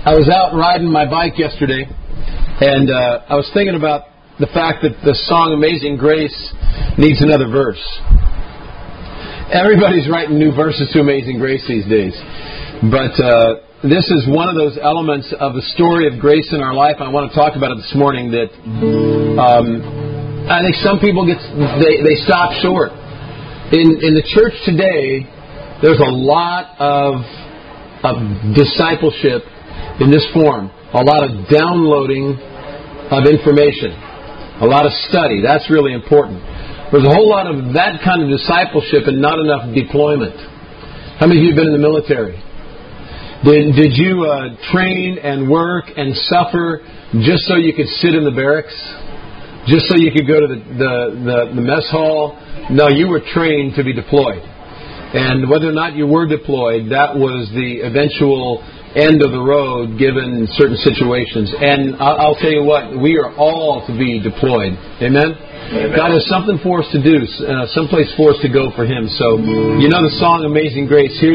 I was out riding my bike yesterday, and I was thinking about the fact that the song Amazing Grace needs another verse. Everybody's writing new verses to Amazing Grace these days. But this is one of those elements of the story of grace in our life. I want to talk about it this morning that I think some people they stop short. In the church today, there's a lot of discipleship in this form. A lot of downloading of information. A lot of study. That's really important. There's a whole lot of that kind of discipleship and not enough deployment. How many of you have been in the military? Did you train and work and suffer just so you could sit in the barracks? Just so you could go to the mess hall? No, you were trained to be deployed. And whether or not you were deployed, that was the eventual end of the road given certain situations. And I'll tell you what, we are all to be deployed. Amen? Amen. God has something for us to do, someplace for us to go for Him. So, you know the song Amazing Grace. Here's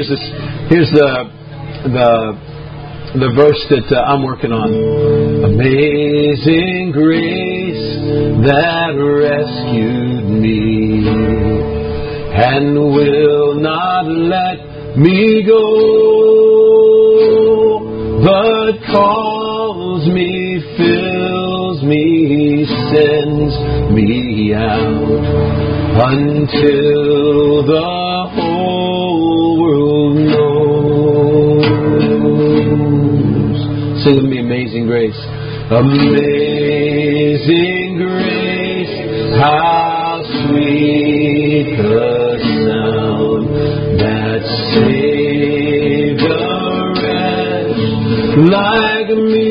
the verse that I'm working on. Amazing grace that rescued me and will not let me go, but calls me, fills me, sends me out until the whole world knows. Sing with me, Amazing Grace. Amazing grace, how sweet the sound that saved a wretch like me.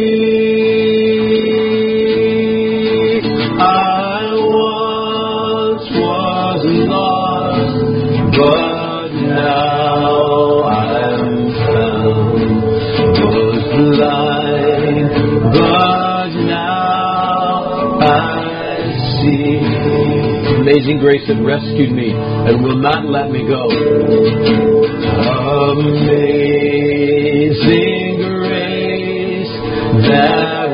I once was lost, but now I'm found. Was blind, but now I see. Amazing grace that rescued me and will not let me go. Amazing grace that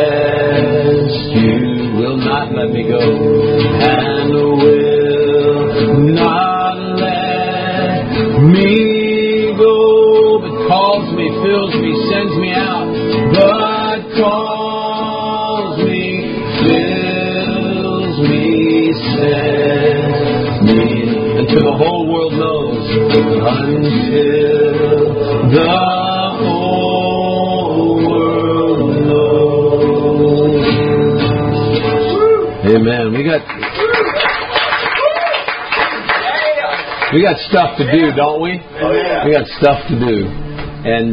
rescued will not let me go and will not let me go, but calls me, fills me, sends me out, but calls me, fills me, sends me, until the whole world knows, until the whole world knows. Amen. We got stuff to do, don't we? Oh, yeah. We got stuff to do. And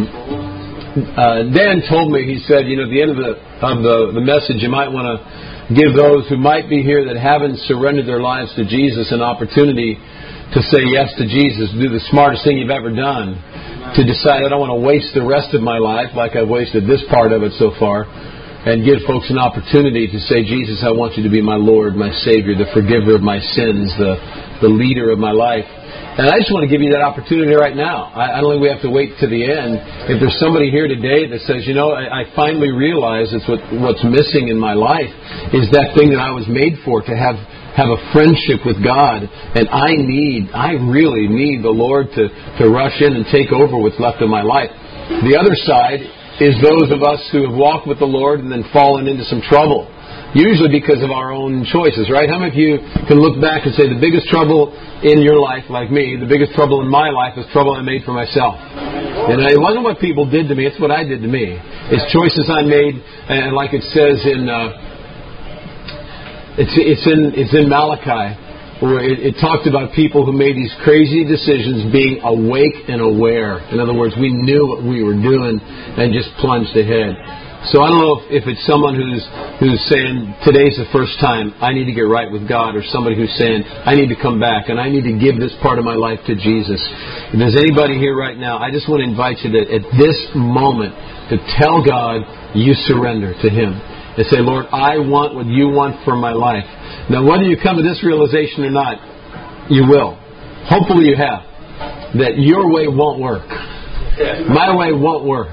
Dan told me, he said, you know, at the end of the message, you might want to give those who might be here that haven't surrendered their lives to Jesus an opportunity to say yes to Jesus, do the smartest thing you've ever done, to decide I don't want to waste the rest of my life like I've wasted this part of it so far, and give folks an opportunity to say, Jesus, I want you to be my Lord, my Savior, the forgiver of my sins, the leader of my life. And I just want to give you that opportunity right now. I don't think we have to wait to the end. If there's somebody here today that says, you know, I finally realize it's what's missing in my life is that thing that I was made for, to have a friendship with God, and I really need the Lord to rush in and take over what's left of my life. The other side is those of us who have walked with the Lord and then fallen into some trouble. Usually because of our own choices, right? How many of you can look back and say the biggest trouble in your life, like me, the biggest trouble in my life is trouble I made for myself? You know, it wasn't what people did to me, it's what I did to me. It's choices I made, and like it says in it's in Malachi, where it talked about people who made these crazy decisions being awake and aware. In other words, we knew what we were doing and just plunged ahead. So I don't know if it's someone who's saying, today's the first time I need to get right with God, or somebody who's saying, I need to come back and I need to give this part of my life to Jesus. If there's anybody here right now, I just want to invite you to, at this moment, to tell God you surrender to Him. And say, Lord, I want what you want for my life. Now, whether you come to this realization or not, you will. Hopefully you have. That your way won't work. My way won't work.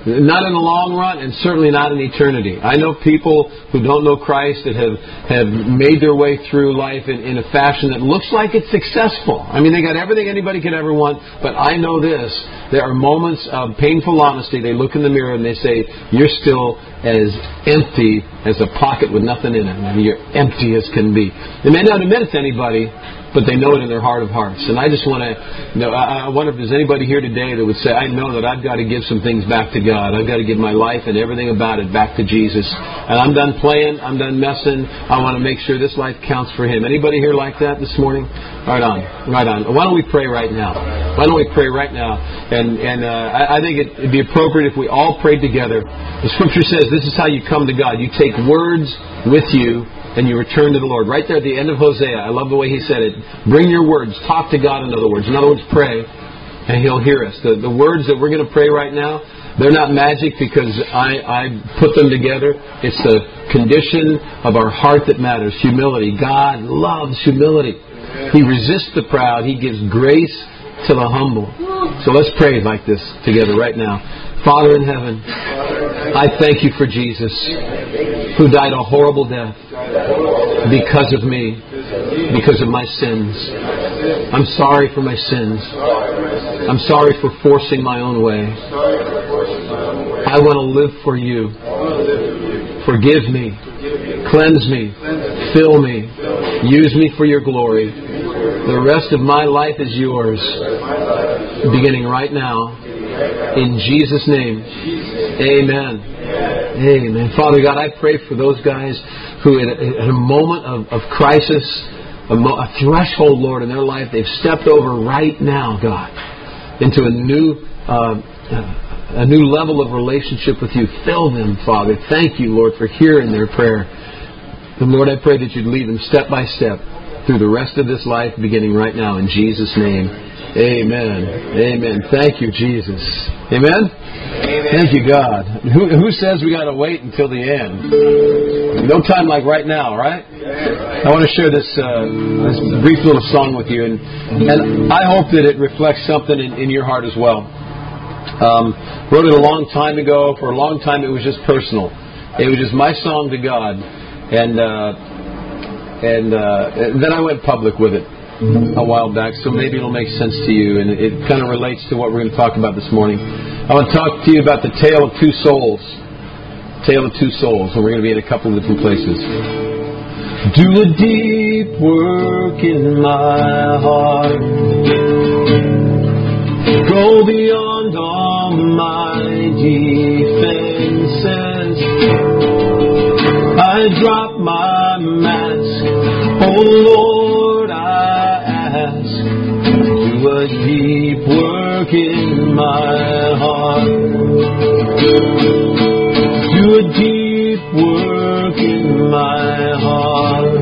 Not in the long run, and certainly not in eternity. I know people who don't know Christ that have made their way through life in a fashion that looks like it's successful. I mean, they got everything anybody could ever want, but I know this. There are moments of painful honesty. They look in the mirror and they say, you're still as empty as a pocket with nothing in it. I mean, you're empty as can be. They may not admit it to anybody, but they know it in their heart of hearts. And I just want to, I wonder if there's anybody here today that would say, I know that I've got to give some things back to God. I've got to give my life and everything about it back to Jesus. And I'm done playing. I'm done messing. I want to make sure this life counts for Him. Anybody here like that this morning? Right on. Right on. Why don't we pray right now? Why don't we pray right now? And I think it'd be appropriate if we all prayed together. The Scripture says this is how you come to God. You take words with you and you return to the Lord. Right there at the end of Hosea, I love the way he said it. Bring your words. Talk to God, in other words. In other words, pray, and He'll hear us. The words that we're going to pray right now, they're not magic because I put them together. It's the condition of our heart that matters. Humility. God loves humility. He resists the proud. He gives grace to the humble. So let's pray like this together right now. Father in heaven, I thank You for Jesus, who died a horrible death because of me, because of my sins. I'm sorry for my sins. I'm sorry for forcing my own way. I want to live for You. Forgive me. Cleanse me. Fill me. Use me for Your glory. The rest of my life is Yours, beginning right now. In Jesus' name, amen. Amen. Father God, I pray for those guys who at a moment of crisis, a threshold, Lord, in their life, they've stepped over right now, God, into a new level of relationship with You. Fill them, Father. Thank You, Lord, for hearing their prayer. And Lord, I pray that You'd lead them step by step through the rest of this life, beginning right now, in Jesus' name. Amen. Amen. Thank You, Jesus. Amen? Amen. Thank You, God. Who says we got to wait until the end? No time like right now, right? I want to share this brief little song with you, and I hope that it reflects something in your heart as well. Wrote it a long time ago. For a long time, it was just personal. It was just my song to God, and then I went public with it a while back, so maybe it'll make sense to you, and it kind of relates to what we're going to talk about this morning. I want to talk to you about the tale of two souls. Tale of two souls, and we're going to be in a couple of different places. Do a deep work in my heart. Go beyond all my defenses. I drop my mask, oh Lord, I ask. Do a deep work in my heart. Do a deep work in my heart.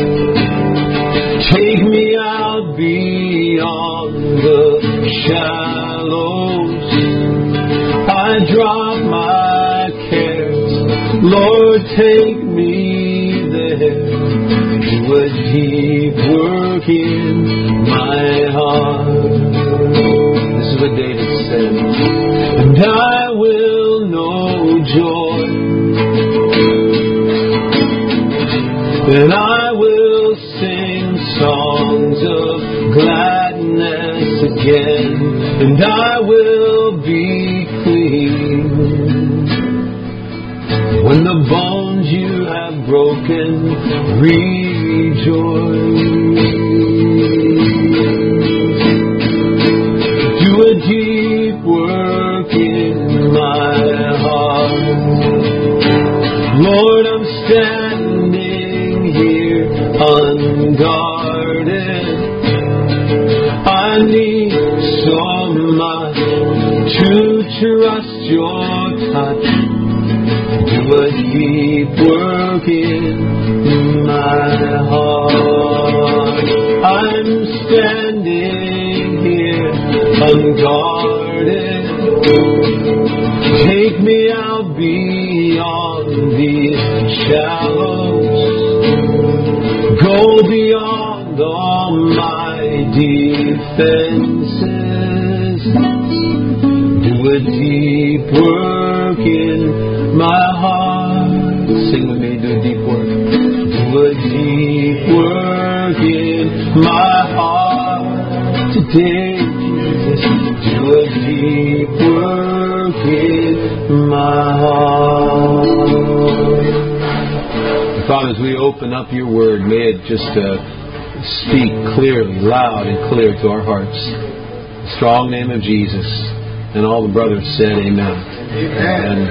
Take me out beyond the shallows. I drop my cares, Lord, take me there. Do a deep work in my heart. This is what David said. And I will know joy, and I will sing songs of gladness again, and I will be clean. When the bones You have broken rejoice. Do a deep work in my heart. Lord, I'm standing here unguarded. I need so much to trust Your touch. Do a deep work in my heart. I'm standing here unguarded. Take me out beyond these shallows. Go beyond all my defenses. Do a deep work work in my heart. Sing with me, do a deep work. Do a deep work in my heart today, Jesus. Do a deep work in my heart. Father, as we open up your word, may it just speak clearly, loud and clear to our hearts. In the strong name of Jesus. And all the brothers said amen. Amen.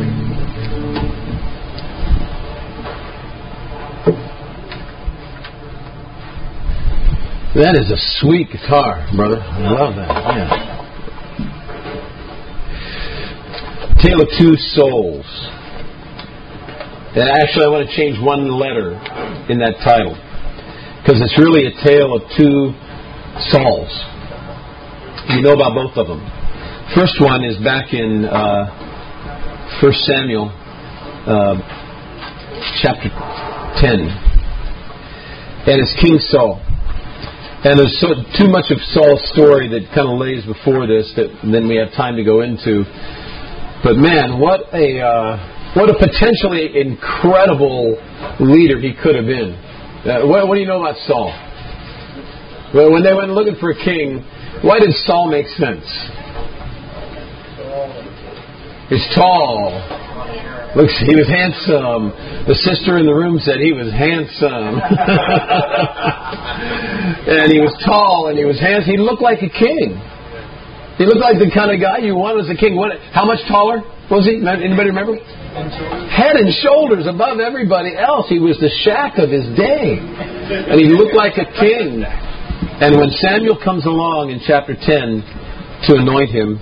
That is a sweet guitar, brother. I love that. Yeah. Tale of Two Souls. And actually, I want to change one letter in that title, because it's really a tale of two Sauls. You know about both of them. First one is back in 1 Samuel chapter 10. And it's King Saul. And there's too much of Saul's story that kind of lays before this that then we have time to go into. But man, what a potentially incredible leader he could have been. What do you know about Saul? Well, when they went looking for a king, why did Saul make sense? He's tall. Looks, he was handsome. The sister in the room said he was handsome. And he was tall and he was handsome. He looked like a king. He looked like the kind of guy you want as a king. How much taller was he? Anybody remember? Head and shoulders above everybody else. He was the Shaq of his day. And he looked like a king. And when Samuel comes along in chapter 10 to anoint him,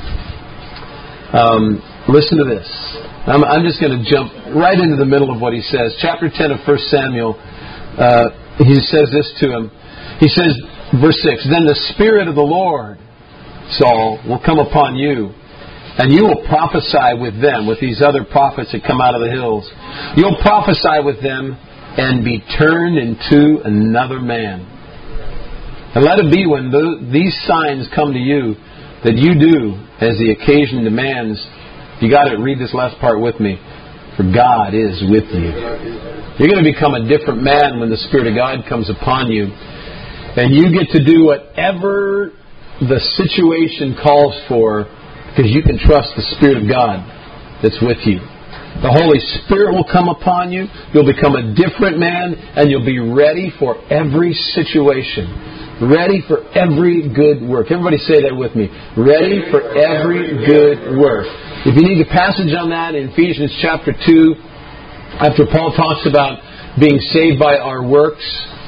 listen to this. I'm just going to jump right into the middle of what he says. Chapter 10 of 1 Samuel, he says this to him. He says, verse 6, Then the Spirit of the Lord, Saul, will come upon you, and you will prophesy with them, with these other prophets that come out of the hills. You'll prophesy with them and be turned into another man. And let it be when these signs come to you that you do as the occasion demands. You got to read this last part with me. For God is with you. You're going to become a different man when the Spirit of God comes upon you. And you get to do whatever the situation calls for, because you can trust the Spirit of God that's with you. The Holy Spirit will come upon you. You'll become a different man, and you'll be ready for every situation. Ready for every good work. Everybody say that with me. Ready for every good work. If you need a passage on that in Ephesians chapter 2, after Paul talks about being saved by our works,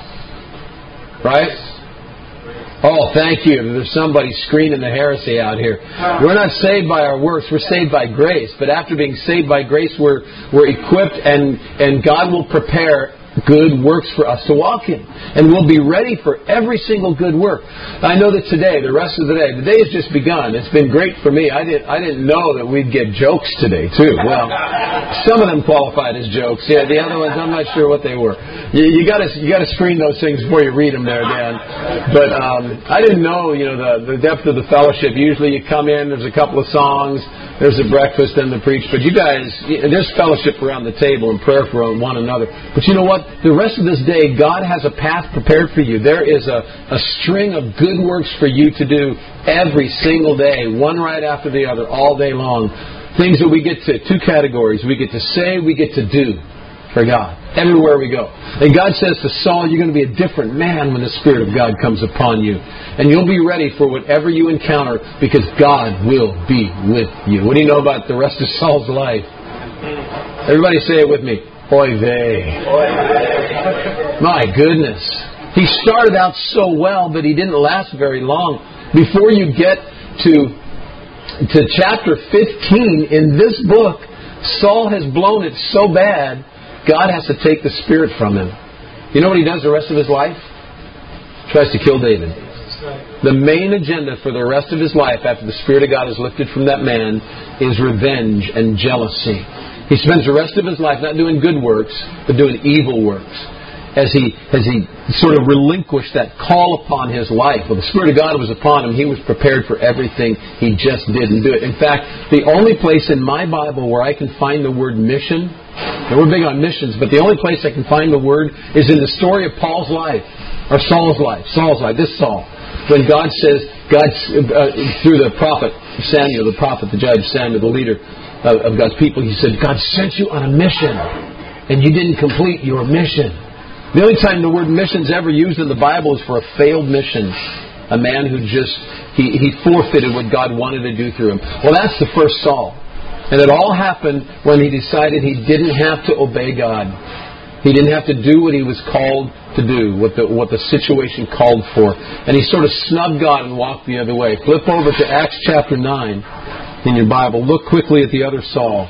right? Oh, thank you. There's somebody screaming the heresy out here. We're not saved by our works. We're saved by grace. But after being saved by grace, we're equipped, and God will prepare good works for us to walk in. And we'll be ready for every single good work. I know that today, the rest of the day has just begun. It's been great for me. I didn't know that we'd get jokes today, too. Well, some of them qualified as jokes. Yeah, the other ones, I'm not sure what they were. You got to screen those things before you read them there, Dan. But I didn't know, the depth of the fellowship. Usually you come in, there's a couple of songs, there's a breakfast and the preach. But you guys, there's fellowship around the table and prayer for one another. But you know what? The rest of this day, God has a path prepared for you. There is a string of good works for you to do every single day, one right after the other, all day long. Things that we get to, two categories. We get to say, we get to do for God, everywhere we go. And God says to Saul, you're going to be a different man when the Spirit of God comes upon you. And you'll be ready for whatever you encounter, because God will be with you. What do you know about the rest of Saul's life? Everybody say it with me. Oy vey. My goodness. He started out so well, but he didn't last very long. Before you get to chapter 15 in this book, Saul has blown it so bad, God has to take the Spirit from him. You know what he does the rest of his life? Tries to kill David. The main agenda for the rest of his life, after the Spirit of God is lifted from that man, is revenge and jealousy. He spends the rest of his life not doing good works, but doing evil works. as he sort of relinquished that call upon his life. When the Spirit of God was upon him, he was prepared for everything. He just didn't do it. In fact, the only place in my Bible where I can find the word mission, and we're big on missions, but the only place I can find the word is in the story of Paul's life, or Saul's life. This Saul. When God says, through the prophet Samuel, the judge Samuel, the leader of God's people, he said, God sent you on a mission, and you didn't complete your mission. The only time the word mission's ever used in the Bible is for a failed mission. A man who he forfeited what God wanted to do through him. Well, that's the first Saul. And it all happened when he decided he didn't have to obey God. He didn't have to do what he was called to do, what the situation called for. And he sort of snubbed God and walked the other way. Flip over to Acts chapter 9 in your Bible. Look quickly at the other Saul.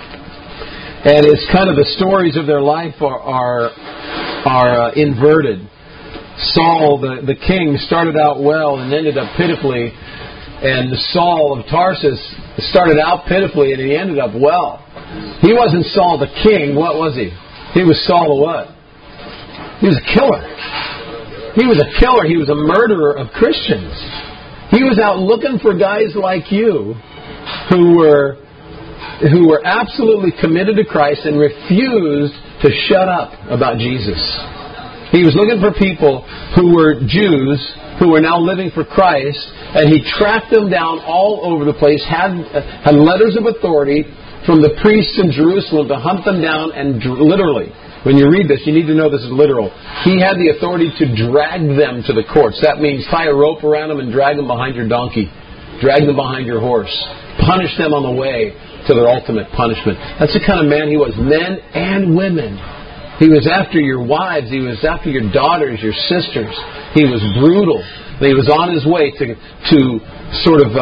And it's kind of the stories of their life are inverted. Saul, the king, started out well and ended up pitifully. And Saul of Tarsus started out pitifully and he ended up well. He wasn't Saul the king. What was he? He was Saul the what? He was a killer. He was a killer. He was a murderer of Christians. He was out looking for guys like you who were absolutely committed to Christ and refused to shut up about Jesus. He was looking for people who were Jews who were now living for Christ, and he tracked them down all over the place, had letters of authority from the priests in Jerusalem to hunt them down, and literally, when you read this, you need to know this is literal. He had the authority to drag them to the courts. That means tie a rope around them and drag them behind your donkey. Drag them behind your horse. Punish them on the way to their ultimate punishment. That's the kind of man he was. Men and women. He was after your wives. He was after your daughters, your sisters. He was brutal. He was on his way to sort of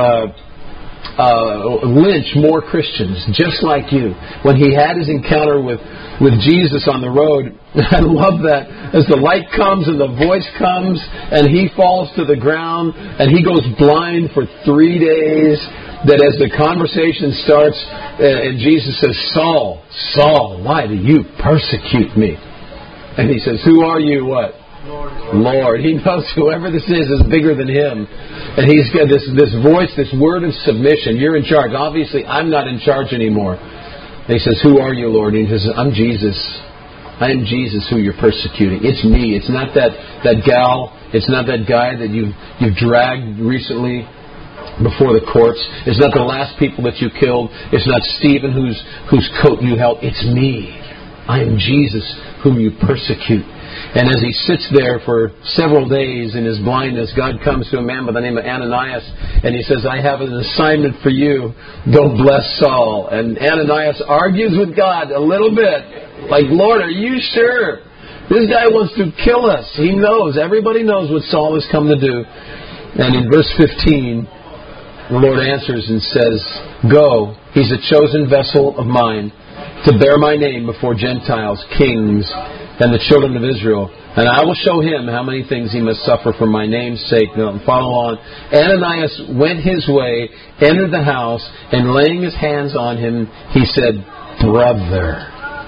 lynch more Christians, just like you. When he had his encounter with Jesus on the road, I love that. As the light comes and the voice comes and he falls to the ground and he goes blind for 3 days, that as the conversation starts and Jesus says, Saul, Saul, why do you persecute me? And he says, who are you? What? Lord. He knows whoever this is bigger than him. And he's got this voice, this word of submission. You're in charge. Obviously, I'm not in charge anymore. And he says, who are you, Lord? And he says, I'm Jesus. I am Jesus who you're persecuting. It's me. It's not that gal. It's not that guy that you've dragged recently before the courts. It's not the last people that you killed. It's not Stephen whose coat you held. It's me. I am Jesus whom you persecute. And as he sits there for several days in his blindness, God comes to a man by the name of Ananias, and he says, I have an assignment for you. Go bless Saul. And Ananias argues with God a little bit. Like, Lord, are you sure? This guy wants to kill us. He knows. Everybody knows what Saul has come to do. And in verse 15, the Lord answers and says, go, he's a chosen vessel of mine to bear my name before Gentiles, kings, and the children of Israel. And I will show him how many things he must suffer for my name's sake. Now, follow on. Ananias went his way, entered the house, and laying his hands on him, he said, brother.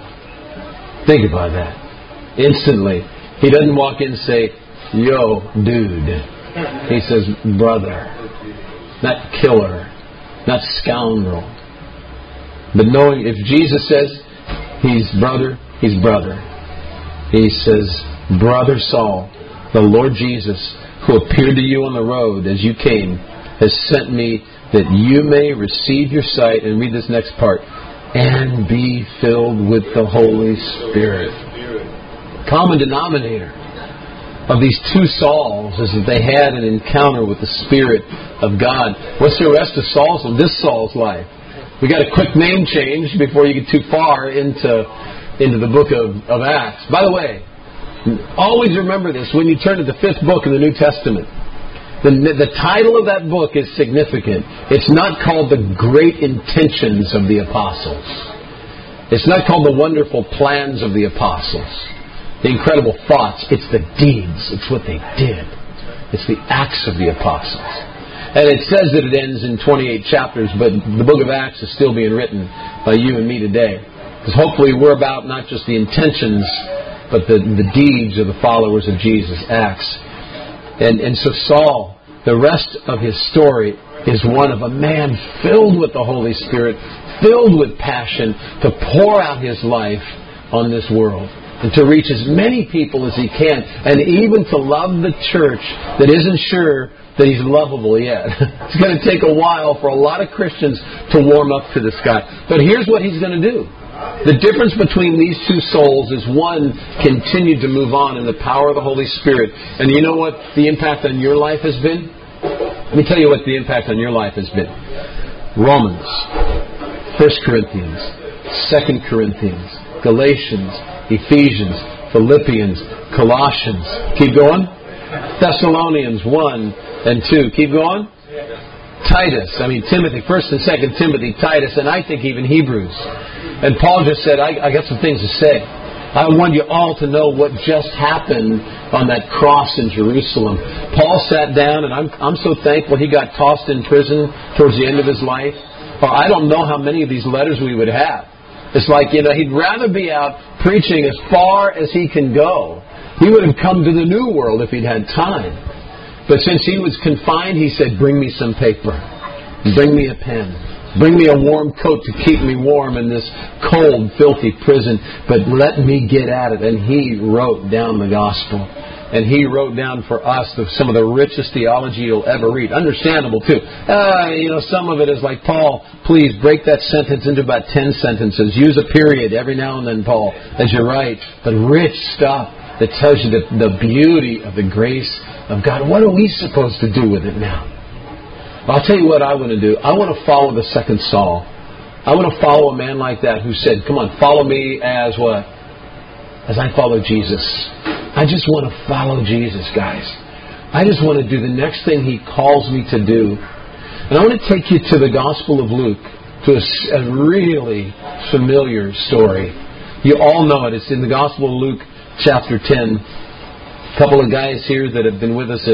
Think about that. Instantly. He doesn't walk in and say, yo, dude. He says, brother. Not killer. Not scoundrel. But knowing if Jesus says he's brother, he's brother. He says, brother Saul, the Lord Jesus, who appeared to you on the road as you came, has sent me that you may receive your sight, and read this next part, and be filled with the Holy Spirit. Common denominator of these two Sauls is that they had an encounter with the Spirit of God. What's the rest of this Saul's life? We got a quick name change before you get too far into the book of Acts. By the way, always remember this when you turn to the 5th book in the New Testament. The title of that book is significant. It's not called the Great Intentions of the Apostles. It's not called the Wonderful Plans of the Apostles. The incredible thoughts. It's the deeds. It's what they did. It's the acts of the apostles. And it says that it ends in 28 chapters, but the book of Acts is still being written by you and me today. Because hopefully we're about not just the intentions but the deeds of the followers of Jesus, Acts. And so Saul, the rest of his story is one of a man filled with the Holy Spirit, filled with passion to pour out his life on this world and to reach as many people as he can, and even to love the church that isn't sure that he's lovable yet. It's going to take a while for a lot of Christians to warm up to this guy. But here's what he's going to do. The difference between these two souls is one continued to move on in the power of the Holy Spirit. And you know what the impact on your life has been? Let me tell you what the impact on your life has been. Romans, 1 Corinthians, 2 Corinthians, Galatians, Ephesians, Philippians, Colossians. Keep going. Thessalonians 1 and 2. Keep going. Timothy, 1 and 2 Timothy, Titus, and I think even Hebrews. And Paul just said, I got some things to say. I want you all to know what just happened on that cross in Jerusalem. Paul sat down, and I'm so thankful he got tossed in prison towards the end of his life. Or I don't know how many of these letters we would have. It's like, he'd rather be out preaching as far as he can go. He would have come to the New World if he'd had time. But since he was confined, he said, bring me some paper. Bring me a pen. Bring me a warm coat to keep me warm in this cold, filthy prison. But let me get at it. And he wrote down the gospel. And he wrote down for us some of the richest theology you'll ever read. Understandable, too. Some of it is like, Paul, please break that sentence into about 10 sentences. Use a period every now and then, Paul, as you write. But rich stuff that tells you the beauty of the grace of God. What are we supposed to do with it now? I'll tell you what I want to do. I want to follow the second Saul. I want to follow a man like that who said, come on, follow me as what? As I follow Jesus. I just want to follow Jesus, guys. I just want to do the next thing He calls me to do. And I want to take you to the Gospel of Luke, to a really familiar story. You all know it. It's in the Gospel of Luke, chapter 10. A couple of guys here that have been with us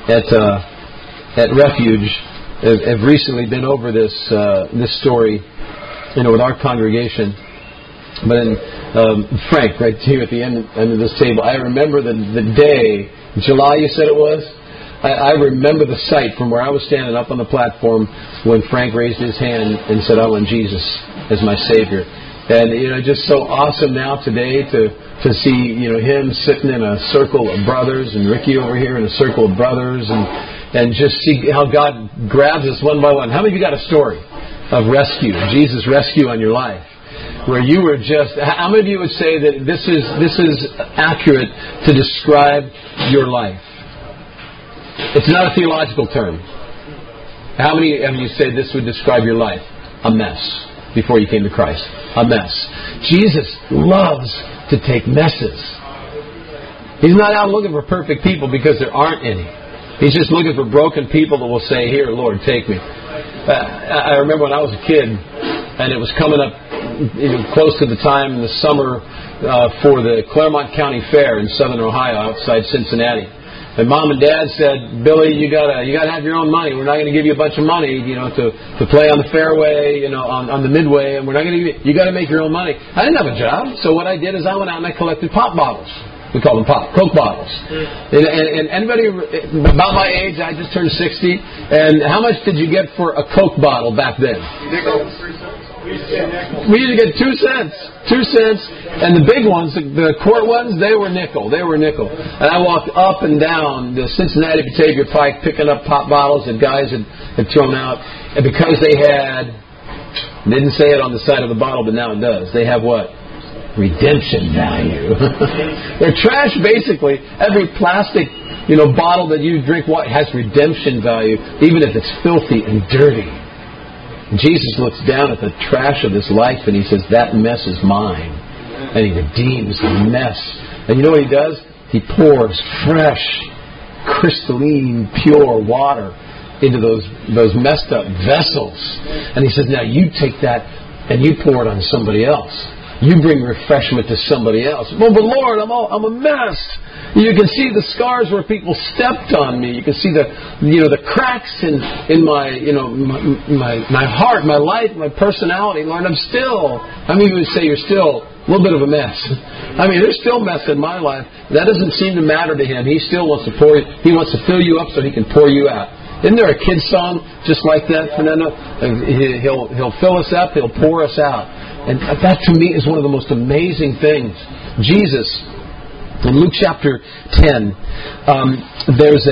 at Refuge have recently been over this story, with our congregation. But Frank, right here at the end of this table, I remember the day, July you said it was? I remember the sight from where I was standing up on the platform when Frank raised his hand and said, I want Jesus as my Savior. And, just so awesome now today to see, him sitting in a circle of brothers and Ricky over here in a circle of brothers and just see how God grabs us one by one. How many of you got a story of rescue, Jesus' rescue on your life? Where you were how many of you would say that this is accurate to describe your life? It's not a theological term. How many of you say this would describe your life? A mess before you came to Christ. A mess. Jesus loves to take messes. He's not out looking for perfect people because there aren't any. He's just looking for broken people that will say, here, Lord, take me. I remember when I was a kid, and it was coming up close to the time in the summer for the Claremont County Fair in Southern Ohio outside Cincinnati. And Mom and Dad said, Billy, you gotta have your own money. We're not going to give you a bunch of money, to play on the fairway, on the midway, and we're not going to give you got to make your own money. I didn't have a job, so what I did is I went out and I collected pop bottles. We call them Coke bottles. And anybody about my age, I just turned 60. And how much did you get for a Coke bottle back then? We used to get 2 cents. 2 cents. And the big ones, the quart ones, they were nickel. And I walked up and down the Cincinnati Batavia Pike picking up pop bottles that guys had thrown out. And because they didn't say it on the side of the bottle, but now it does. They have what? Redemption value. They're trash, basically. Every plastic, bottle that you drink has redemption value, even if it's filthy and dirty. Jesus looks down at the trash of this life and He says, that mess is mine. And He redeems the mess. And you know what He does? He pours fresh, crystalline, pure water into those messed up vessels. And He says, now you take that and you pour it on somebody else. You bring refreshment to somebody else. Well, but Lord, I'm a mess. You can see the scars where people stepped on me. You can see the cracks in my my heart, my life, my personality. Lord, I'm still. How many of you would say you're still little bit of a mess. I mean, there's still mess in my life. That doesn't seem to matter to Him. He still wants to He wants to fill you up so He can pour you out. Isn't there a kid's song just like that, Fernando? He'll fill us up, He'll pour us out. And that to me is one of the most amazing things. Jesus, in Luke chapter 10, there's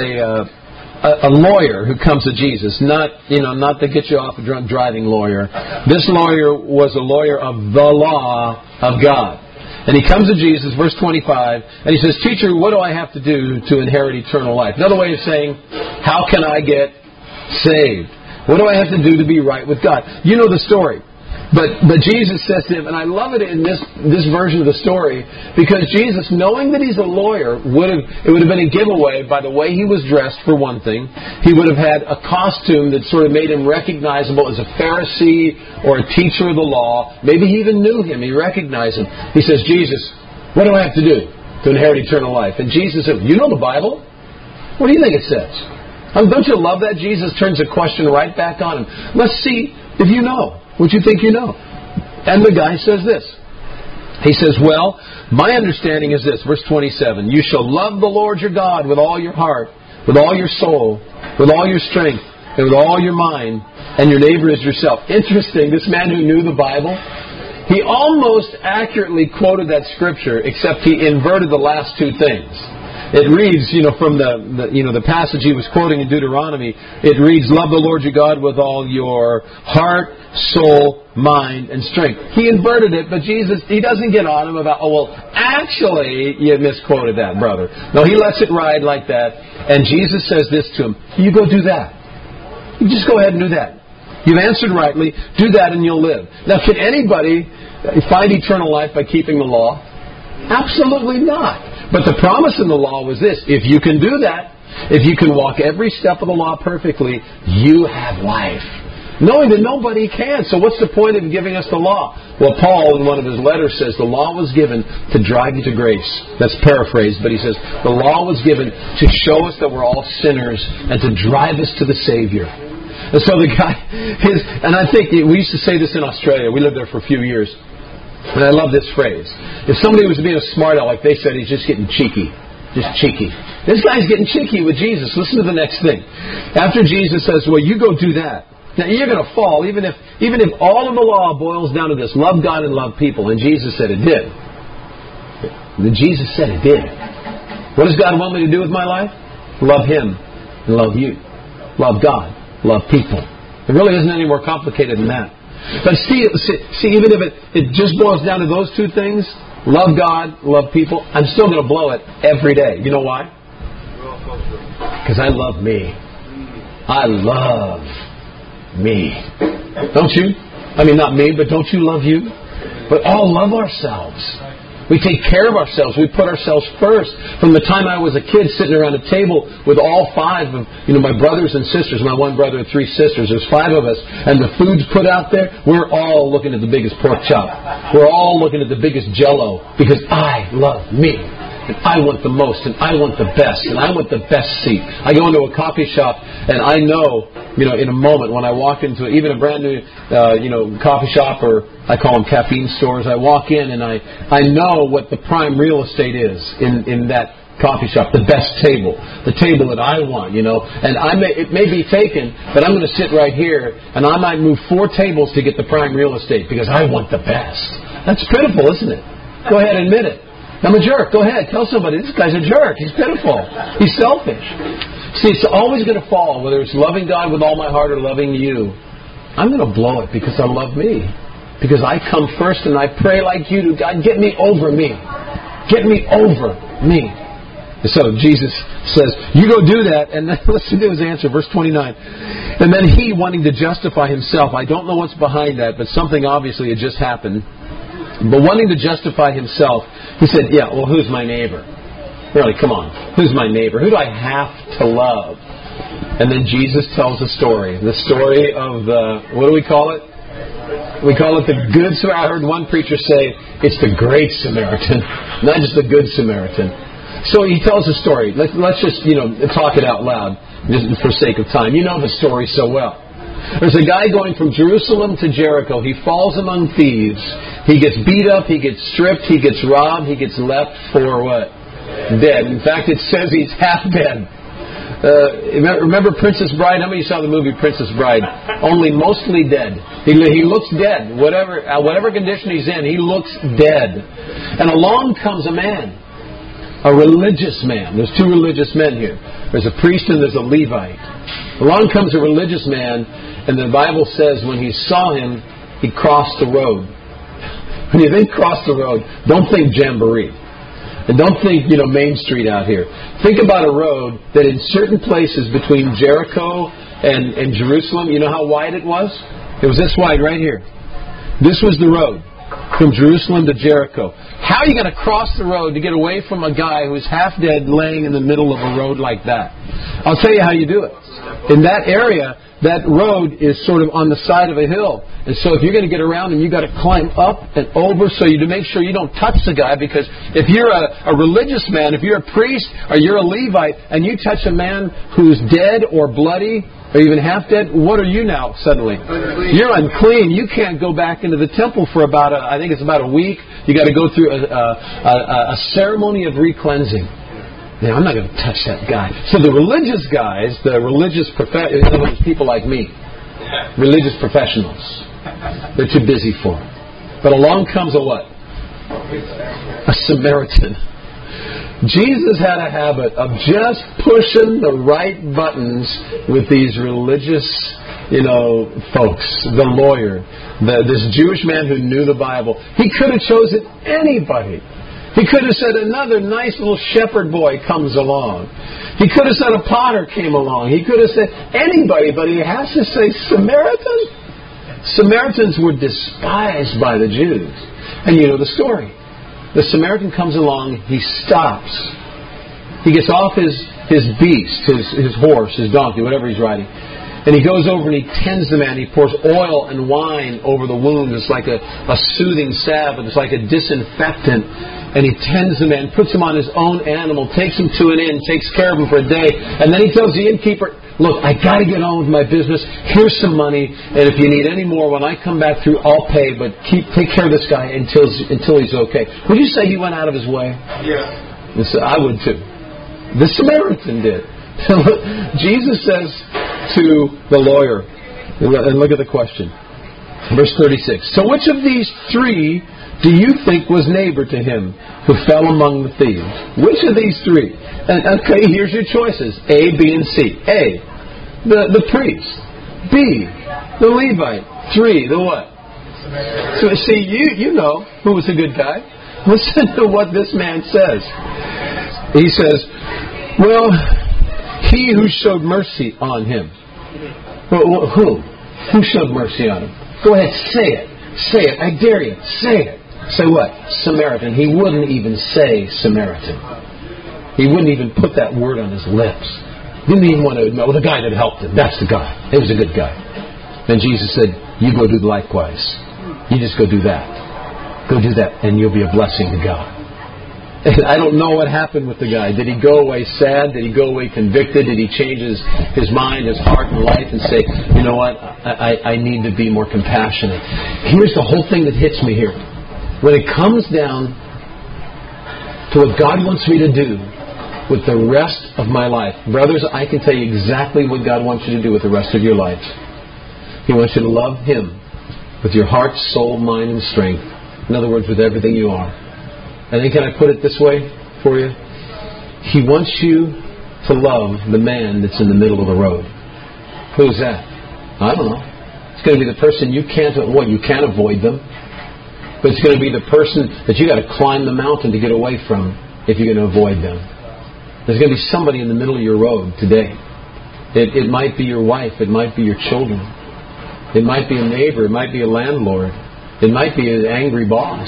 a lawyer who comes to Jesus, not the get you off a drunk driving lawyer. This lawyer was a lawyer of the law of God. And he comes to Jesus, verse 25, and he says, "Teacher, what do I have to do to inherit eternal life?" Another way of saying, how can I get saved? What do I have to do to be right with God? You know the story. But Jesus says to him, and I love it in this version of the story, because Jesus, knowing that he's a lawyer, it would have been a giveaway by the way he was dressed, for one thing. He would have had a costume that sort of made him recognizable as a Pharisee or a teacher of the law. Maybe he even knew him. He recognized him. He says, "Jesus, what do I have to do to inherit eternal life?" And Jesus said, "You know the Bible? What do you think it says?" Don't you love that? Jesus turns the question right back on him. Let's see if you know what you think you know. And the guy says this. He says, "Well, my understanding is this," verse 27, "You shall love the Lord your God with all your heart, with all your soul, with all your strength, and with all your mind, and your neighbor as yourself." Interesting, this man who knew the Bible, he almost accurately quoted that scripture, except he inverted the last two things. It reads, from the passage he was quoting in Deuteronomy, it reads, "Love the Lord your God with all your heart, soul, mind, and strength." He inverted it, but Jesus, he doesn't get on him about, actually, you misquoted that, brother. No, he lets it ride like that, and Jesus says this to him, "You go do that. You just go ahead and do that. You've answered rightly, do that and you'll live." Now, can anybody find eternal life by keeping the law? Absolutely not. But the promise in the law was this: if you can do that, if you can walk every step of the law perfectly, you have life. Knowing that nobody can. So what's the point of giving us the law? Well, Paul, in one of his letters, says the law was given to drive you to grace. That's paraphrased, but he says the law was given to show us that we're all sinners and to drive us to the Savior. And so the guy, and I think we used to say this in Australia. We lived there for a few years. And I love this phrase. If somebody was being a smart aleck, they said he's just getting cheeky. Just cheeky. This guy's getting cheeky with Jesus. Listen to the next thing. After Jesus says, "Well, you go do that." Now, you're going to fall, even if all of the law boils down to this: love God and love people. And Jesus said it did. Jesus said it did. What does God want me to do with my life? Love Him and love you. Love God. Love people. It really isn't any more complicated than that. But see, even if it just boils down to those two things, love God, love people, I'm still going to blow it every day. You know why? Because I love me. I love me. Don't you? I mean, not me, but don't you love you? But all love ourselves. We take care of ourselves. We put ourselves first. From the time I was a kid sitting around a table with all five of my brothers and sisters, my one brother and three sisters, there's five of us, and the food's put out there, we're all looking at the biggest pork chop. We're all looking at the biggest Jell-O, because I love me. And I want the most, and I want the best, and I want the best seat. I go into a coffee shop, and I know, in a moment when I walk into even a brand new, coffee shop, or I call them caffeine stores, I walk in and I know what the prime real estate is in that coffee shop, the best table, the table that I want, and it may be taken, but I'm going to sit right here, and I might move 4 tables to get the prime real estate because I want the best. That's pitiful, isn't it? Go ahead and admit it. I'm a jerk. Go ahead. Tell somebody, this guy's a jerk. He's pitiful. He's selfish. See, it's always going to fall, whether it's loving God with all my heart or loving you. I'm going to blow it because I love me. Because I come first and I pray like you do. God, get me over me. Get me over me. And so Jesus says, you go do that. And then listen to his answer, verse 29. And then he, wanting to justify himself, I don't know what's behind that, but something obviously had just happened. But wanting to justify himself, he said, who's my neighbor? Really, come on. Who's my neighbor? Who do I have to love? And then Jesus tells a story. The story of what do we call it? We call it the Good Samaritan. I heard one preacher say, it's the Great Samaritan, not just the Good Samaritan. So he tells a story. Let's just, talk it out loud, just for sake of time. You know the story so well. There's a guy going from Jerusalem to Jericho. He falls among thieves. He gets beat up. He gets stripped. He gets robbed. He gets left for what? Dead. In fact, it says he's half dead. Remember Princess Bride? How many saw the movie Princess Bride? Only mostly dead. He looks dead. Whatever condition he's in, he looks dead. And along comes a man, a religious man. There's two religious men here. There's a priest and there's a Levite. Along comes a religious man, and the Bible says when he saw him, he crossed the road. When you think cross the road, don't think Jamboree. And don't think, Main Street out here. Think about a road that in certain places between Jericho and Jerusalem, you know how wide it was? It was this wide right here. This was the road from Jerusalem to Jericho. How are you going to cross the road to get away from a guy who's half dead laying in the middle of a road like that? I'll tell you how you do it. In that area, that road is sort of on the side of a hill. And so if you're going to get around him, you've got to climb up and over so you to make sure you don't touch the guy. Because if you're a religious man, if you're a priest or you're a Levite, and you touch a man who's dead or bloody or even half dead, what are you now suddenly? You're unclean. You can't go back into the temple for about I think it's about a week. You got to go through a ceremony of re-cleansing. Now, I'm not going to touch that guy. So the religious guys, in other words, people like me, religious professionals, they're too busy for it. But along comes a what? A Samaritan. Jesus had a habit of just pushing the right buttons with these religious, folks. The lawyer, this Jewish man who knew the Bible. He could have chosen anybody. He could have said another nice little shepherd boy comes along. He could have said a potter came along. He could have said anybody, but he has to say Samaritan. Samaritans were despised by the Jews. And you know the story. The Samaritan comes along, he stops. He gets off his beast, his horse, his donkey, whatever he's riding. And he goes over and he tends the man. He pours oil and wine over the wound. It's like a soothing salve. It's like a disinfectant. And he tends the man, puts him on his own animal, takes him to an inn, takes care of him for a day. And then he tells the innkeeper, look, I got to get on with my business. Here's some money. And if you need any more, when I come back through, I'll pay. But take care of this guy until he's okay. Would you say he went out of his way? Yeah. I would too. The Samaritan did. Jesus says to the lawyer, and look at the question, verse 36. So which of these three do you think was neighbor to him who fell among the thieves? Which of these three? And okay, here's your choices: A, B, and C. A, the priest. B, the Levite. 3, the what? So see, you know who was a good guy. Listen to what this man says. He says, well, he who showed mercy on him. Well, who? Who showed mercy on him? Go ahead, say it. Say it. I dare you. Say it. Say what? Samaritan. He wouldn't even say Samaritan. He wouldn't even put that word on his lips. Didn't even want to know the guy that helped him. That's the guy. He was a good guy. Then Jesus said, you go do likewise. You just go do that. Go do that and you'll be a blessing to God. And I don't know what happened with the guy. Did he go away sad? Did he go away convicted? Did he change his mind, his heart, and life and say, you know what, I need to be more compassionate? Here's the whole thing that hits me here. When it comes down to what God wants me to do with the rest of my life, brothers, I can tell you exactly what God wants you to do with the rest of your life. He wants you to love Him with your heart, soul, mind, and strength. In other words, with everything you are. And then can I put it this way for you? He wants you to love the man that's in the middle of the road. Who's that? I don't know. It's going to be the person you can't avoid them. But it's going to be the person that you got to climb the mountain to get away from if you're going to avoid them. There's going to be somebody in the middle of your road today. It might be your wife. It might be your children. It might be a neighbor. It might be a landlord. It might be an angry boss.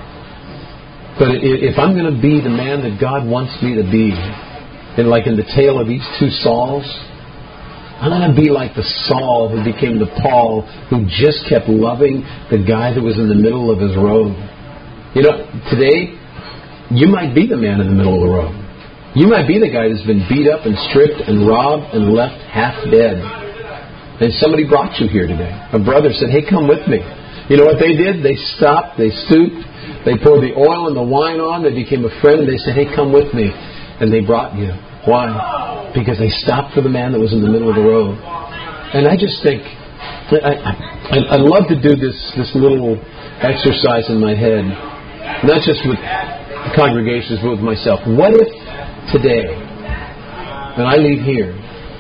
But if I'm going to be the man that God wants me to be, and like in the tale of these two Sauls, I'm going to be like the Saul who became the Paul, who just kept loving the guy that was in the middle of his road. You know, today, you might be the man in the middle of the road. You might be the guy that's been beat up and stripped and robbed and left half dead. And somebody brought you here today. A brother said, hey, come with me. You know what they did? They stopped, they stooped, they poured the oil and the wine on, they became a friend, and they said, hey, come with me. And they brought you. Why? Because they stopped for the man that was in the middle of the road. And I just think, I love to do this little exercise in my head, not just with congregations, but with myself. What if today, when I leave here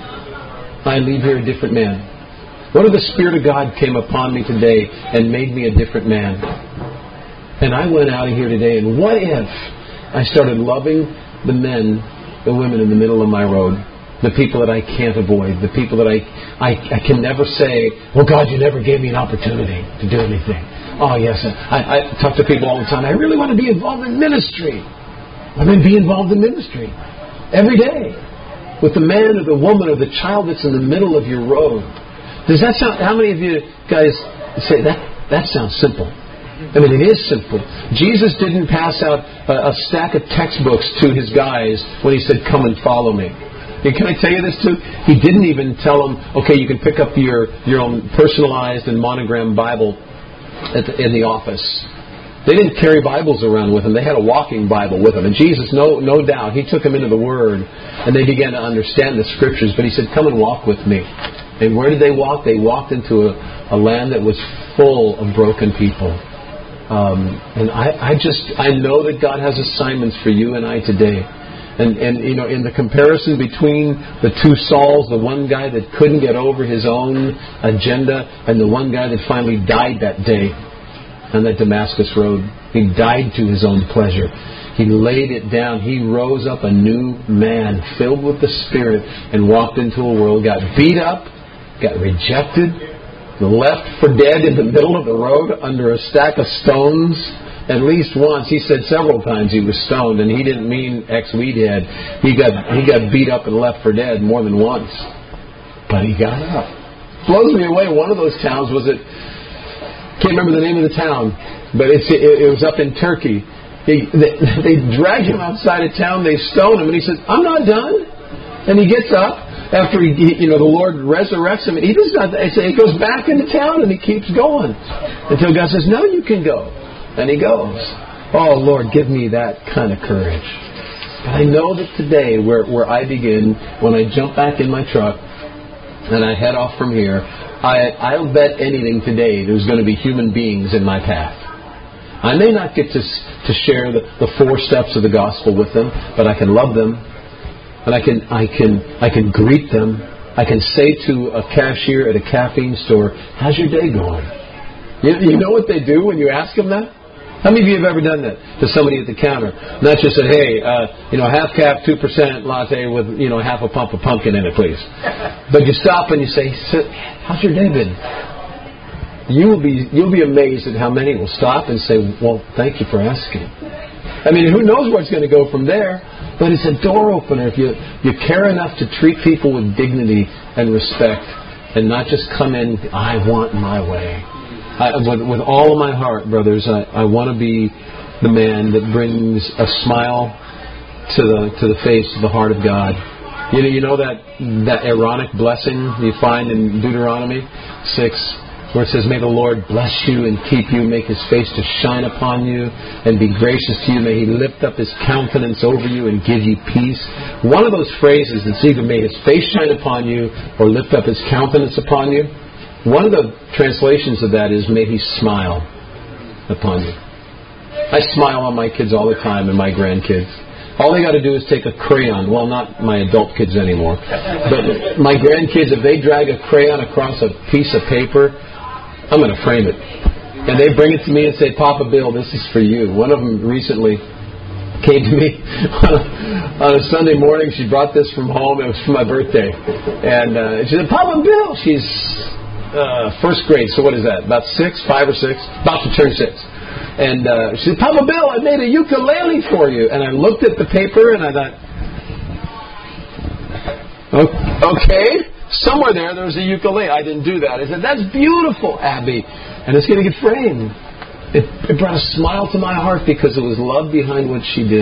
a different man? What if the Spirit of God came upon me today and made me a different man? And I went out of here today, and what if I started loving the men, the women in the middle of my road? The people that I can't avoid. The people that I can never say, well, God, you never gave me an opportunity to do anything. Oh, yes. I talk to people all the time. I really want to be involved in ministry. I mean, be involved in ministry. Every day. With the man or the woman or the child that's in the middle of your road. Does that sound... How many of you guys say, that sounds simple? I mean, it is simple. Jesus didn't pass out a stack of textbooks to His guys when He said, come and follow me. And can I tell you this too? He didn't even tell them, okay, you can pick up your own personalized and monogrammed Bible in the office. They didn't carry Bibles around with them. They had a walking Bible with them. And Jesus, no doubt, He took them into the Word, and they began to understand the Scriptures. But He said, come and walk with me. And where did they walk? They walked into a land that was full of broken people. And I know that God has assignments for you and I today. And you know, in the comparison between the two Sauls, the one guy that couldn't get over his own agenda and the one guy that finally died that day on that Damascus road. He died to his own pleasure. He laid it down. He rose up a new man filled with the Spirit and walked into a world, got beat up, got rejected, left for dead in the middle of the road under a stack of stones. At least once. He said several times he was stoned, and he didn't mean ex-weed head. He got beat up and left for dead more than once. But he got up. Blows me away. One of those towns was can't remember the name of the town, but it was up in Turkey. They dragged him outside of town. They stoned him, and he says, I'm not done. And he gets up after the Lord resurrects him, and he does not. He goes back into town, and he keeps going until God says, no, you can go. And he goes. Oh, Lord, give me that kind of courage. But I know that today, where I begin, when I jump back in my truck and I head off from here, I'll bet anything today there's going to be human beings in my path. I may not get to share the 4 steps of the gospel with them, but I can love them, and I can greet them. I can say to a cashier at a caffeine store, how's your day going? You know what they do when you ask them that? How many of you have ever done that to somebody at the counter? Not just said, hey, half cap, 2% latte with, half a pump of pumpkin in it, please. But you stop and you say, how's your day been? You'll be amazed at how many will stop and say, well, thank you for asking. I mean, who knows where it's going to go from there? But it's a door opener if you care enough to treat people with dignity and respect and not just come in, I want my way. With all of my heart, brothers, I want to be the man that brings a smile to the face, to the heart of God. You know that Aaronic blessing you find in Deuteronomy 6, where it says, may the Lord bless you and keep you, make His face to shine upon you and be gracious to you. May He lift up His countenance over you and give you peace. One of those phrases that's either may His face shine upon you or lift up His countenance upon you. One of the translations of that is, may He smile upon you. I smile on my kids all the time and my grandkids. All they got to do is take a crayon. Well, not my adult kids anymore. But my grandkids, if they drag a crayon across a piece of paper, I'm going to frame it. And they bring it to me and say, Papa Bill, this is for you. One of them recently came to me on a Sunday morning. She brought this from home. It was for my birthday. And she said, Papa Bill, she's... first grade, so what is that? About 5 or 6? About to turn 6. And she said, Papa Bill, I made a ukulele for you. And I looked at the paper and I thought, okay, somewhere there was a ukulele. I didn't do that. I said, that's beautiful, Abby. And it's going to get framed. It brought a smile to my heart because it was love behind what she did. And brothers, as you go out and you love the man, the woman, that God has called you to, I want you to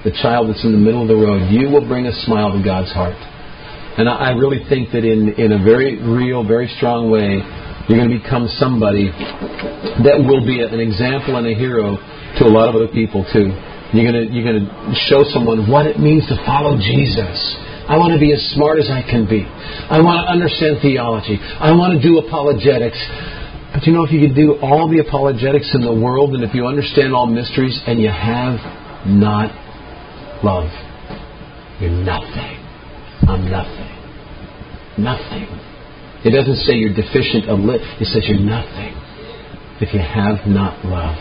the child that's in the middle of the road, you will bring a smile to God's heart. And I really think that in a very real, very strong way, you're going to become somebody that will be an example and a hero to a lot of other people too. You're going to show someone what it means to follow Jesus. I want to be as smart as I can be. I want to understand theology. I want to do apologetics. But you know, if you could do all the apologetics in the world, and if you understand all mysteries, and you have not love, you're nothing. I'm nothing. Nothing. It doesn't say you're deficient of lit. It says you're nothing if you have not love.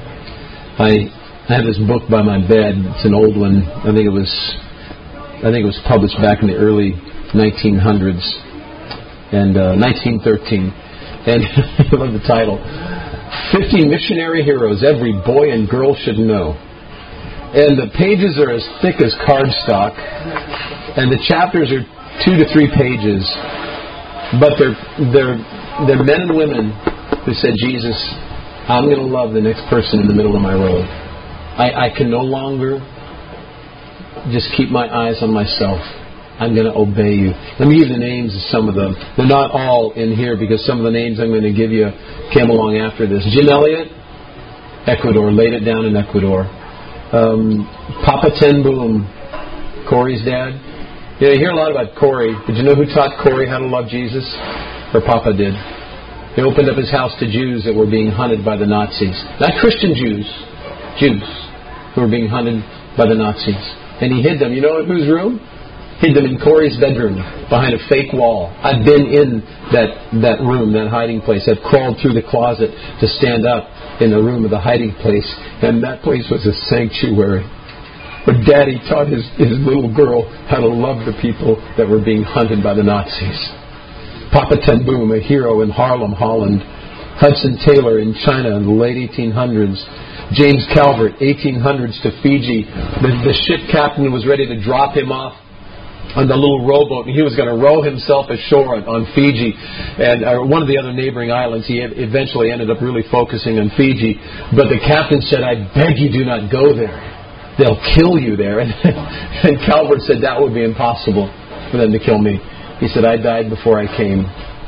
I have this book by my bed. It's an old one. I think it was published back in the early 1900s and 1913. And I love the title. 50 Missionary Heroes Every Boy and Girl Should Know. And the pages are as thick as cardstock. And the chapters are 2 to 3 pages. But they're men and women who said, Jesus, I'm going to love the next person in the middle of my road. I can no longer just keep my eyes on myself. I'm going to obey you. Let me give you the names of some of them. They're not all in here because some of the names I'm going to give you came along after this. Jim Elliot, Ecuador, laid it down in Ecuador. Papa Ten Boom, Corey's dad. You hear a lot about Corey. Did you know who taught Corey how to love Jesus? Or Papa did. He opened up his house to Jews that were being hunted by the Nazis. Not Christian Jews. Jews who were being hunted by the Nazis. And he hid them. You know in whose room? Hid them in Corey's bedroom behind a fake wall. I've been in that room, that hiding place. I've crawled through the closet to stand up in the room of the hiding place. And that place was a sanctuary. But Daddy taught his little girl how to love the people that were being hunted by the Nazis. Papa Ten Boom, a hero in Haarlem, Holland. Hudson Taylor in China in the late 1800s. James Calvert, 1800s to Fiji. The ship captain was ready to drop him off on the little rowboat, and he was going to row himself ashore on Fiji and one of the other neighboring islands. He eventually ended up really focusing on Fiji, but the captain said, I beg you do not go there. They'll kill you there. And Calvert said that would be impossible for them to kill me. He said, I died before I came.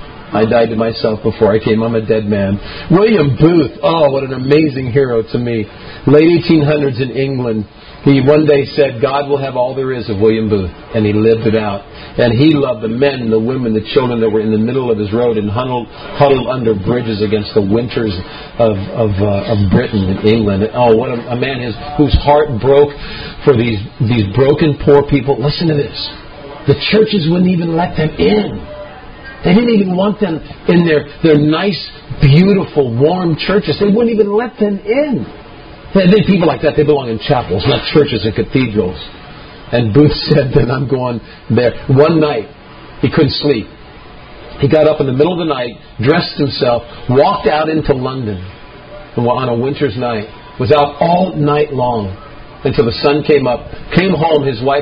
I died to myself before I came. I'm a dead man. William Booth, oh, what an amazing hero to me. Late 1800s in England. He one day said, God will have all there is of William Booth. And he lived it out. And he loved the men, the women, the children that were in the middle of his road and huddled under bridges against the winters of Britain and England. Oh, what a man whose heart broke for these broken, poor people. Listen to this. The churches wouldn't even let them in. They didn't even want them in their nice, beautiful, warm churches. They wouldn't even let them in. People like that, they belong in chapels, not churches and cathedrals. And Booth said that I'm going there. One night, he couldn't sleep. He got up in the middle of the night, dressed himself, walked out into London on a winter's night, was out all night long until the sun came up, came home. His wife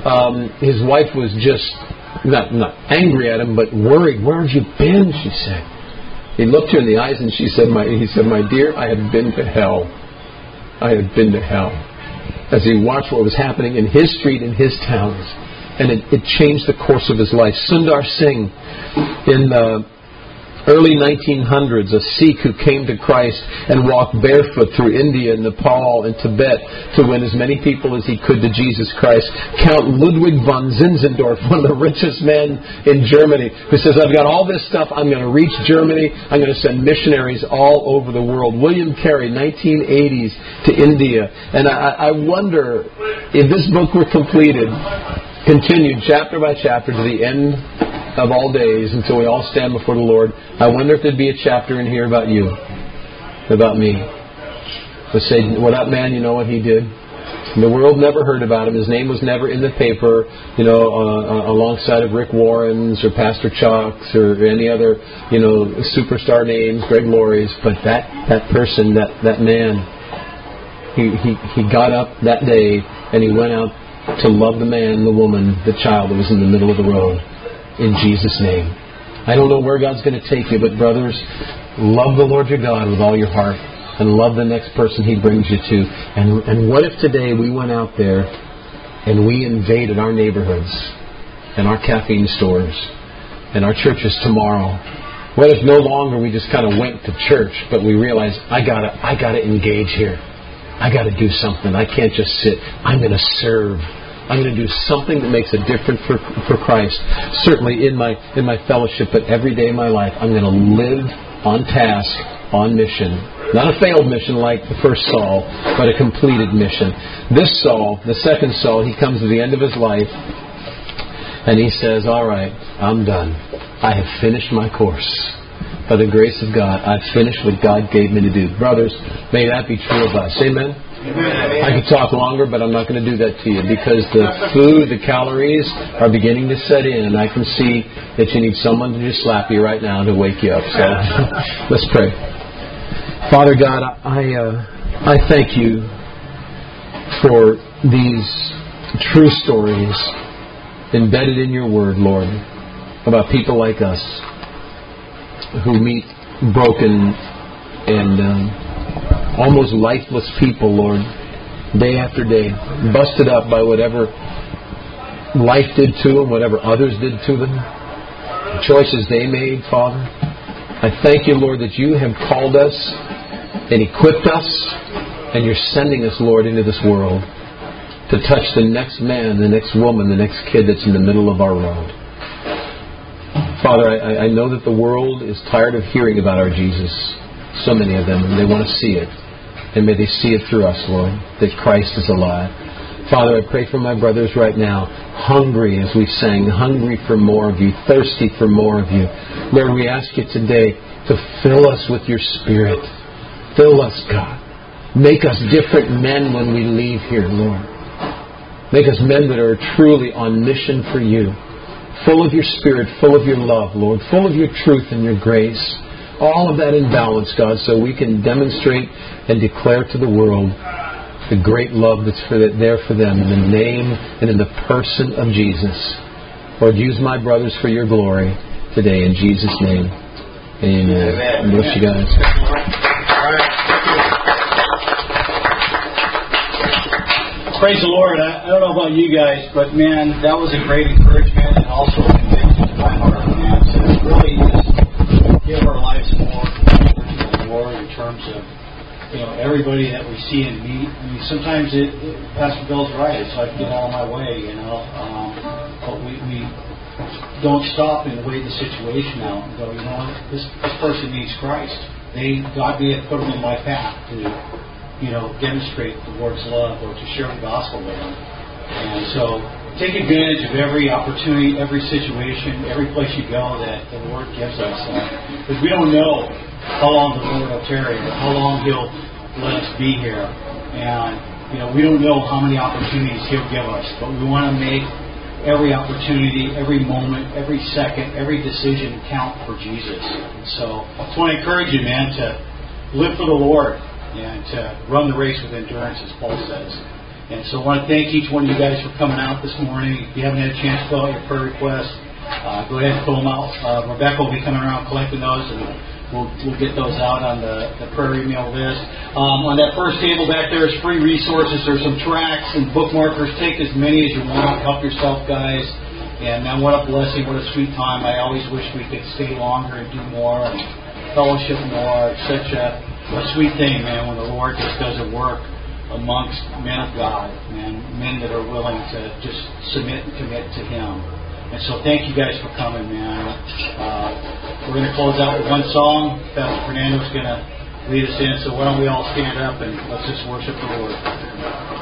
was just not angry at him, but worried. Where have you been? She said. He looked her in the eyes and he said, my dear, I have been to hell. I have been to hell. As he watched what was happening in his street, in his towns. And it changed the course of his life. Sundar Singh, in the early 1900s, a Sikh who came to Christ and walked barefoot through India and Nepal and Tibet to win as many people as he could to Jesus Christ. Count Ludwig von Zinzendorf, one of the richest men in Germany, who says, I've got all this stuff, I'm going to reach Germany, I'm going to send missionaries all over the world. William Carey, 1980s to India. And I wonder if this book were completed, continued chapter by chapter to the end of all days until we all stand before the Lord, I wonder if there'd be a chapter in here about you, about me. Let's say, well, that man, you know what he did? The world never heard about him. His name was never in the paper, alongside of Rick Warren's or Pastor Chuck's or any other, superstar names, Greg Laurie's. But that person, that man, he got up that day and he went out to love the man, the woman, the child that was in the middle of the road. In Jesus' name. I don't know where God's going to take you, but brothers, love the Lord your God with all your heart, and love the next person He brings you to. And what if today we went out there and we invaded our neighborhoods and our caffeine stores and our churches tomorrow? What if no longer we just kind of went to church, but we realized, I gotta engage here. I gotta do something. I can't just sit. I'm going to serve. I'm going to do something that makes a difference for Christ. Certainly in my fellowship, but every day of my life, I'm going to live on task, on mission. Not a failed mission like the first Saul, but a completed mission. This Saul, the second Saul, he comes to the end of his life, and he says, all right, I'm done. I have finished my course. By the grace of God, I've finished what God gave me to do. Brothers, may that be true of us. Amen? Amen. I could talk longer, but I'm not going to do that to you because the food, the calories are beginning to set in, and I can see that you need someone to just slap you right now to wake you up. So let's pray. Father God, I thank You for these true stories embedded in Your Word, Lord, about people like us who meet broken and almost lifeless people, Lord, day after day, busted up by whatever life did to them, whatever others did to them, choices they made, Father. I thank You, Lord, that You have called us and equipped us, and You're sending us, Lord, into this world to touch the next man, the next woman, the next kid that's in the middle of our road. Father, I know that the world is tired of hearing about our Jesus. So many of them, and they want to see it. And may they see it through us, Lord, that Christ is alive. Father, I pray for my brothers right now, hungry, as we sang, hungry for more of You, thirsty for more of You. Lord, we ask You today to fill us with Your Spirit. Fill us, God. Make us different men when we leave here, Lord. Make us men that are truly on mission for You. Full of Your Spirit, full of Your love, Lord, full of Your truth and Your grace. All of that in balance, God, so we can demonstrate and declare to the world the great love that's there for them in the name and in the person of Jesus. Lord, use my brothers for Your glory today in Jesus' name. Amen. Bless you guys. Praise the Lord. I don't know about you guys, but man, that was a great encouragement and also a conviction to my heart, man. So it really is give our lives more to the Lord in terms of, everybody that we see and meet. I mean, sometimes Pastor Bill's right. It's like, get out of my way, but we don't stop and weigh the situation out and go, this person needs Christ. God may have put them in my path to, demonstrate the Lord's love or to share the gospel with them. And so take advantage of every opportunity, every situation, every place you go that the Lord gives us. Because we don't know how long the Lord will tarry or how long He'll let us be here. And, we don't know how many opportunities He'll give us. But we want to make every opportunity, every moment, every second, every decision count for Jesus. And so I just want to encourage you, man, to live for the Lord and to run the race with endurance, as Paul says. And so I want to thank each one of you guys for coming out this morning. If you haven't had a chance to fill out your prayer requests, go ahead and fill them out. Rebecca will be coming around collecting those, and we'll get those out on the prayer email list. On that first table back there is free resources. There's some tracts and bookmarkers. Take as many as you want. Help yourself, guys. And man, what a blessing, what a sweet time. I always wish we could stay longer and do more and fellowship more. It's such a sweet thing, man, when the Lord just does a work amongst men of God, men that are willing to just submit and commit to Him. And so thank you guys for coming, man. We're going to close out with one song. Pastor Fernando's going to lead us in, so why don't we all stand up and let's just worship the Lord.